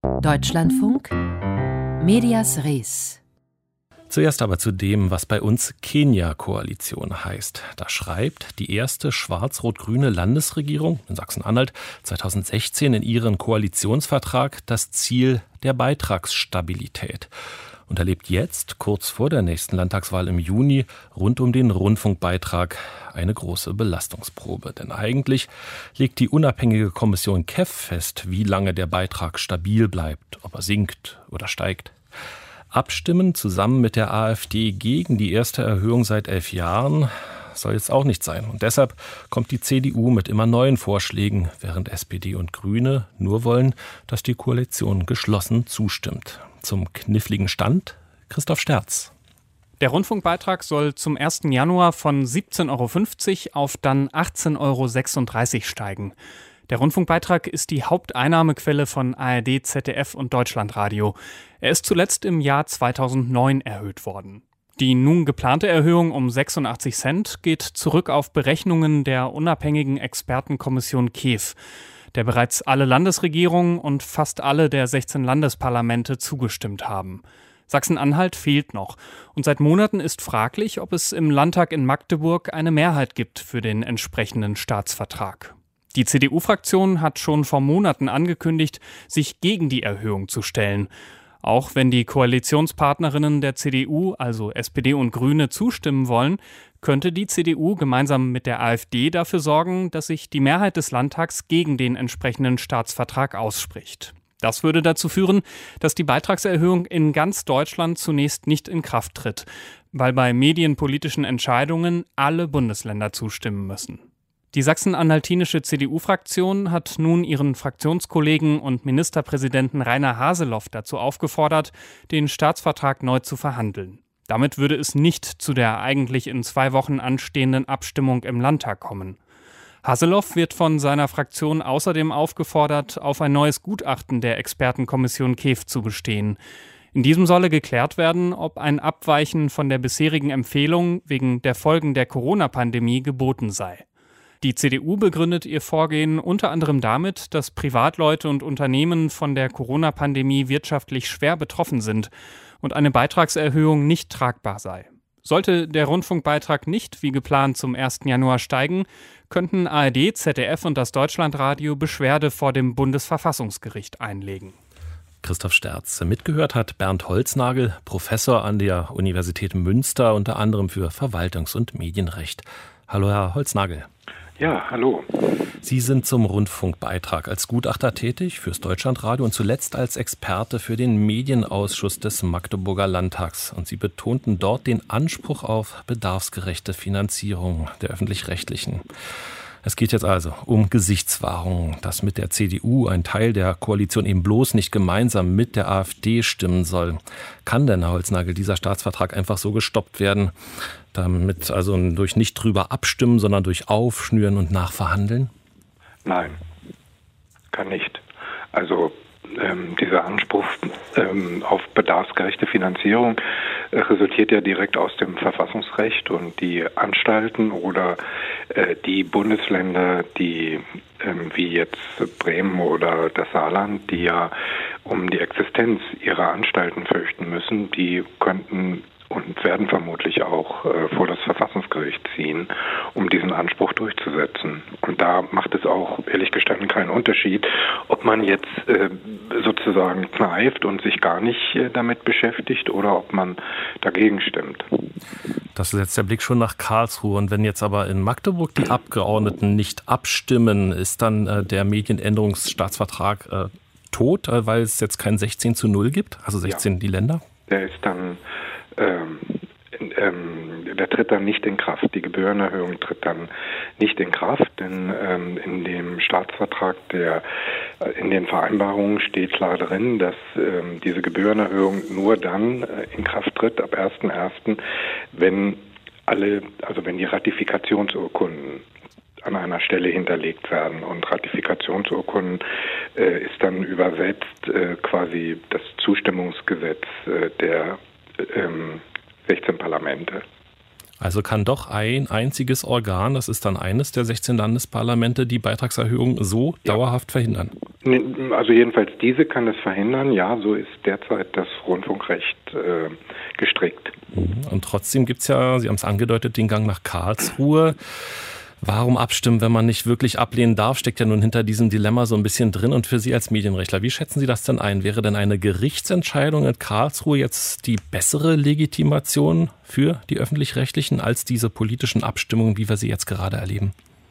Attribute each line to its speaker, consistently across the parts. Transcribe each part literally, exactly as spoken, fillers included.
Speaker 1: Deutschlandfunk Medias Res.
Speaker 2: Zuerst aber zu dem, was bei uns Kenia-Koalition heißt. Da schreibt die erste schwarz-rot-grüne Landesregierung in Sachsen-Anhalt zweitausendsechzehn in ihren Koalitionsvertrag das Ziel der Beitragsstabilität und erlebt jetzt, kurz vor der nächsten Landtagswahl im Juni, rund um den Rundfunkbeitrag eine große Belastungsprobe. Denn eigentlich legt die unabhängige Kommission K E F fest, wie lange der Beitrag stabil bleibt, ob er sinkt oder steigt. Abstimmen zusammen mit der AfD gegen die erste Erhöhung seit elf Jahren soll jetzt auch nicht sein. Und deshalb kommt die C D U mit immer neuen Vorschlägen, während S P D und Grüne nur wollen, dass die Koalition geschlossen zustimmt. Zum kniffligen Stand Christoph Sterz.
Speaker 3: Der Rundfunkbeitrag soll zum ersten Januar von siebzehn Euro fünfzig auf dann achtzehn Euro sechsunddreißig steigen. Der Rundfunkbeitrag ist die Haupteinnahmequelle von A R D, Z D F und Deutschlandradio. Er ist zuletzt im Jahr zweitausendneun erhöht worden. Die nun geplante Erhöhung um sechsundachtzig Cent geht zurück auf Berechnungen der unabhängigen Expertenkommission K E F, der bereits alle Landesregierungen und fast alle der sechzehn Landesparlamente zugestimmt haben. Sachsen-Anhalt fehlt noch. Und seit Monaten ist fraglich, ob es im Landtag in Magdeburg eine Mehrheit gibt für den entsprechenden Staatsvertrag. Die C D U-Fraktion hat schon vor Monaten angekündigt, sich gegen die Erhöhung zu stellen. Auch wenn die Koalitionspartnerinnen der C D U, also S P D und Grüne, zustimmen wollen, könnte die C D U gemeinsam mit der AfD dafür sorgen, dass sich die Mehrheit des Landtags gegen den entsprechenden Staatsvertrag ausspricht. Das würde dazu führen, dass die Beitragserhöhung in ganz Deutschland zunächst nicht in Kraft tritt, weil bei medienpolitischen Entscheidungen alle Bundesländer zustimmen müssen. Die sachsen-anhaltinische C D U-Fraktion hat nun ihren Fraktionskollegen und Ministerpräsidenten Rainer Haseloff dazu aufgefordert, den Staatsvertrag neu zu verhandeln. Damit würde es nicht zu der eigentlich in zwei Wochen anstehenden Abstimmung im Landtag kommen. Haseloff wird von seiner Fraktion außerdem aufgefordert, auf ein neues Gutachten der Expertenkommission K E F zu bestehen. In diesem solle geklärt werden, ob ein Abweichen von der bisherigen Empfehlung wegen der Folgen der Corona-Pandemie geboten sei. Die C D U begründet ihr Vorgehen unter anderem damit, dass Privatleute und Unternehmen von der Corona-Pandemie wirtschaftlich schwer betroffen sind und eine Beitragserhöhung nicht tragbar sei. Sollte der Rundfunkbeitrag nicht wie geplant zum ersten Januar steigen, könnten A R D, Z D F und das Deutschlandradio Beschwerde vor dem Bundesverfassungsgericht einlegen.
Speaker 2: Christoph Sterz. Mitgehört hat Bernd Holznagel, Professor an der Universität Münster, unter anderem für Verwaltungs- und Medienrecht. Hallo, Herr Holznagel.
Speaker 4: Ja, hallo.
Speaker 2: Sie sind zum Rundfunkbeitrag als Gutachter tätig fürs Deutschlandradio und zuletzt als Experte für den Medienausschuss des Magdeburger Landtags. Und Sie betonten dort den Anspruch auf bedarfsgerechte Finanzierung der Öffentlich-Rechtlichen. Es geht jetzt also um Gesichtswahrung, dass mit der C D U ein Teil der Koalition eben bloß nicht gemeinsam mit der AfD stimmen soll. Kann denn, Herr Holznagel, dieser Staatsvertrag einfach so gestoppt werden, damit also durch nicht drüber abstimmen, sondern durch Aufschnüren und Nachverhandeln?
Speaker 4: Nein, kann nicht. Also ähm, dieser Anspruch ähm, auf bedarfsgerechte Finanzierung äh, resultiert ja direkt aus dem Verfassungsrecht, und die Anstalten oder äh, die Bundesländer, die ähm, wie jetzt Bremen oder das Saarland, die ja um die Existenz ihrer Anstalten fürchten müssen, die könnten und werden vermutlich auch äh, vor das Verfassungsgericht ziehen, um diesen Anspruch durchzusetzen. Und da macht es auch, ehrlich gestanden, keinen Unterschied, ob man jetzt äh, sozusagen kneift und sich gar nicht äh, damit beschäftigt oder ob man dagegen stimmt.
Speaker 2: Das ist jetzt der Blick schon nach Karlsruhe. Und wenn jetzt aber in Magdeburg die Abgeordneten nicht abstimmen, ist dann äh, der Medienänderungsstaatsvertrag äh, tot, äh, weil es jetzt kein sechzehn zu null gibt? Also sechzehn ja. Die Länder?
Speaker 4: Der ist dann Ähm, ähm, der tritt dann nicht in Kraft. Die Gebührenerhöhung tritt dann nicht in Kraft, denn ähm, in dem Staatsvertrag, der äh, in den Vereinbarungen steht klar drin, dass ähm, diese Gebührenerhöhung nur dann äh, in Kraft tritt ab ersten ersten, wenn alle, also wenn die Ratifikationsurkunden an einer Stelle hinterlegt werden. Und Ratifikationsurkunden äh, ist dann übersetzt äh, quasi das Zustimmungsgesetz äh, der ähm, sechzehn Parlamente.
Speaker 2: Also kann doch ein einziges Organ, das ist dann eines der sechzehn Landesparlamente, die Beitragserhöhung so ja. dauerhaft verhindern?
Speaker 4: Also jedenfalls diese kann es verhindern. Ja, so ist derzeit das Rundfunkrecht äh, gestrickt.
Speaker 2: Und trotzdem gibt es ja, Sie haben es angedeutet, den Gang nach Karlsruhe. Warum abstimmen, wenn man nicht wirklich ablehnen darf, steckt ja nun hinter diesem Dilemma so ein bisschen drin. Und für Sie als Medienrechtler, wie schätzen Sie das denn ein? Wäre denn eine Gerichtsentscheidung in Karlsruhe jetzt die bessere Legitimation für die Öffentlich-Rechtlichen als diese politischen Abstimmungen, wie wir sie jetzt gerade erleben?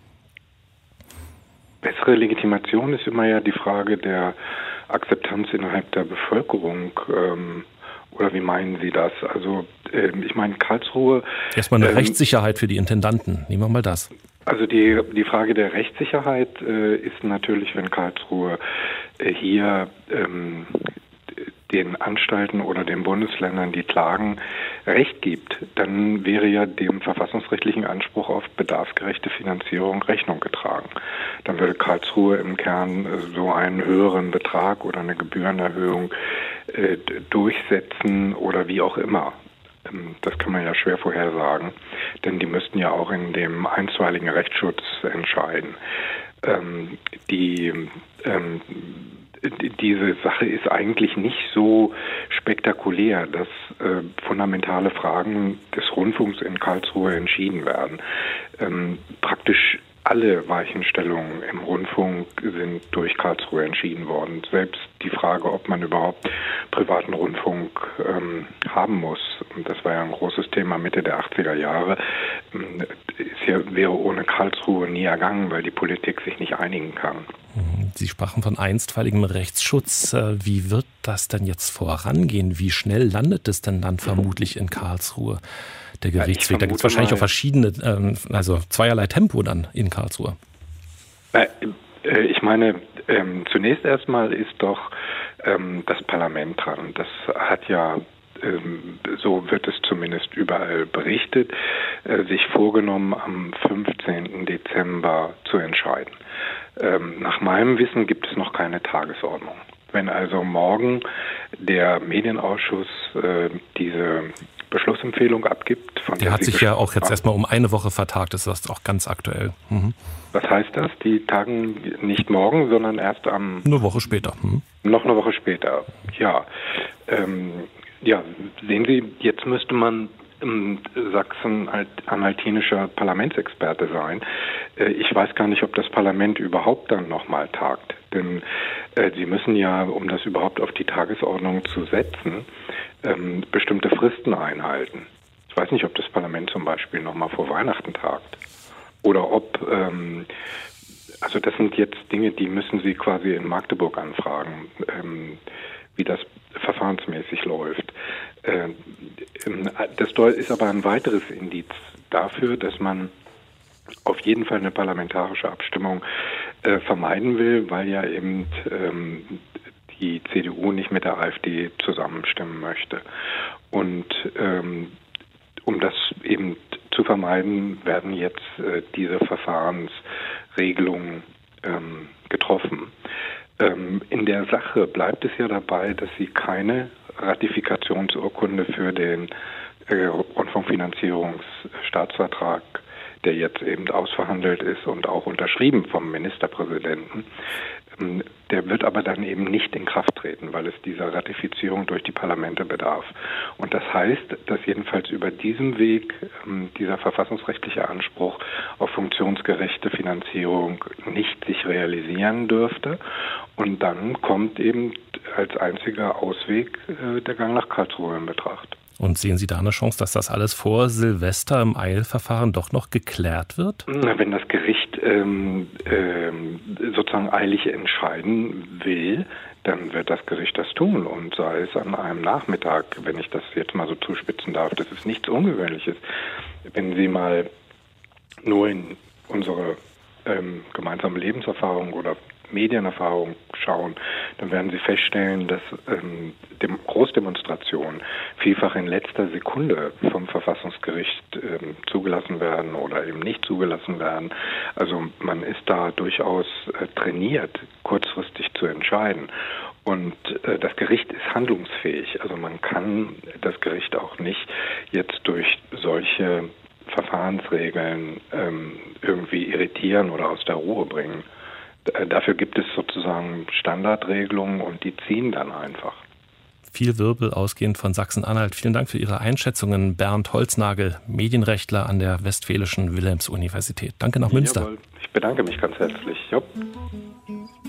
Speaker 4: Bessere Legitimation ist immer ja die Frage der Akzeptanz innerhalb der Bevölkerung. Ähm, oder wie meinen Sie das? Also ähm, ich meine Karlsruhe...
Speaker 2: Erstmal eine
Speaker 4: ähm,
Speaker 2: Rechtssicherheit für die Intendanten. Nehmen wir mal das.
Speaker 4: Also die, die Frage der Rechtssicherheit äh, ist natürlich, wenn Karlsruhe äh, hier ähm, den Anstalten oder den Bundesländern, die klagen, Recht gibt, dann wäre ja dem verfassungsrechtlichen Anspruch auf bedarfsgerechte Finanzierung Rechnung getragen. Dann würde Karlsruhe im Kern äh, so einen höheren Betrag oder eine Gebührenerhöhung äh, durchsetzen oder wie auch immer. Das kann man ja schwer vorhersagen, denn die müssten ja auch in dem einstweiligen Rechtsschutz entscheiden. Ähm, die, ähm, die, diese Sache ist eigentlich nicht so spektakulär, dass äh, fundamentale Fragen des Rundfunks in Karlsruhe entschieden werden. Ähm, praktisch alle Weichenstellungen im Rundfunk sind durch Karlsruhe entschieden worden. Selbst die Frage, ob man überhaupt privaten Rundfunk ähm, haben muss, und das war ja ein großes Thema Mitte der achtziger Jahre, ähm, ist ja, wäre ohne Karlsruhe nie ergangen, weil die Politik sich nicht einigen kann.
Speaker 2: Sie sprachen von einstweiligem Rechtsschutz. Wie wird das denn jetzt vorangehen? Wie schnell landet es denn dann vermutlich in Karlsruhe? Der Gerichtsweg. Da gibt es wahrscheinlich auch verschiedene, ähm, also zweierlei Tempo dann in Karlsruhe.
Speaker 4: Äh, ich meine, ähm, zunächst erstmal ist doch ähm, das Parlament dran. Das hat ja, ähm, so wird es zumindest überall berichtet, äh, sich vorgenommen, am fünfzehnten Dezember zu entscheiden. Ähm, nach meinem Wissen gibt es noch keine Tagesordnung. Wenn also morgen der Medienausschuss äh, diese Beschlussempfehlung abgibt. Von
Speaker 2: der, der hat sich ja auch jetzt erstmal um eine Woche vertagt, ist das auch ganz aktuell. Mhm.
Speaker 4: Was heißt das? Die tagen nicht morgen, sondern erst am...
Speaker 2: Eine Woche später. Mhm.
Speaker 4: Noch eine Woche später, ja. Ähm, ja, sehen Sie, jetzt müsste man im sachsen-anhaltinischer Parlamentsexperte sein. Äh, ich weiß gar nicht, ob das Parlament überhaupt dann nochmal tagt. Denn äh, Sie müssen ja, um das überhaupt auf die Tagesordnung zu setzen, ähm, bestimmte Fristen einhalten. Ich weiß nicht, ob das Parlament zum Beispiel nochmal vor Weihnachten tagt. Oder ob, ähm, also das sind jetzt Dinge, die müssen Sie quasi in Magdeburg anfragen, ähm, wie das verfahrensmäßig läuft. Äh, das ist aber ein weiteres Indiz dafür, dass man auf jeden Fall eine parlamentarische Abstimmung äh, vermeiden will, weil ja eben ähm, die C D U nicht mit der AfD zusammenstimmen möchte. Und ähm, um das eben zu vermeiden, werden jetzt äh, diese Verfahrensregelungen ähm, getroffen. Ähm, in der Sache bleibt es ja dabei, dass sie keine Ratifikationsurkunde für den äh, Rundfunkfinanzierungsstaatsvertrag, der jetzt eben ausverhandelt ist und auch unterschrieben vom Ministerpräsidenten, ähm, der wird aber dann eben nicht in Kraft treten, weil es dieser Ratifizierung durch die Parlamente bedarf. Und das heißt, dass jedenfalls über diesem Weg ähm, dieser verfassungsrechtliche Anspruch auf funktionsgerechte Finanzierung nicht sich realisieren dürfte. Und dann kommt eben als einziger Ausweg äh, der Gang nach Karlsruhe in Betracht.
Speaker 2: Und sehen Sie da eine Chance, dass das alles vor Silvester im Eilverfahren doch noch geklärt wird?
Speaker 4: Na, wenn das Gericht ähm, ähm, sozusagen eilig entscheiden will, dann wird das Gericht das tun. Und sei es an einem Nachmittag, wenn ich das jetzt mal so zuspitzen darf, das ist nichts Ungewöhnliches. Wenn Sie mal nur in unsere ähm, gemeinsame Lebenserfahrung oder Medienerfahrung schauen, dann werden Sie feststellen, dass ähm, Dem- Großdemonstrationen vielfach in letzter Sekunde vom Verfassungsgericht ähm, zugelassen werden oder eben nicht zugelassen werden. Also man ist da durchaus äh, trainiert, kurzfristig zu entscheiden. Und äh, das Gericht ist handlungsfähig. Also man kann das Gericht auch nicht jetzt durch solche Verfahrensregeln ähm, irgendwie irritieren oder aus der Ruhe bringen. D- dafür gibt es sozusagen Standardregelungen und die ziehen dann einfach.
Speaker 2: Viel Wirbel ausgehend von Sachsen-Anhalt. Vielen Dank für Ihre Einschätzungen. Bernd Holznagel, Medienrechtler an der Westfälischen Wilhelms-Universität. Danke nach Münster.
Speaker 4: Jawohl. Ich bedanke mich ganz herzlich. Jo.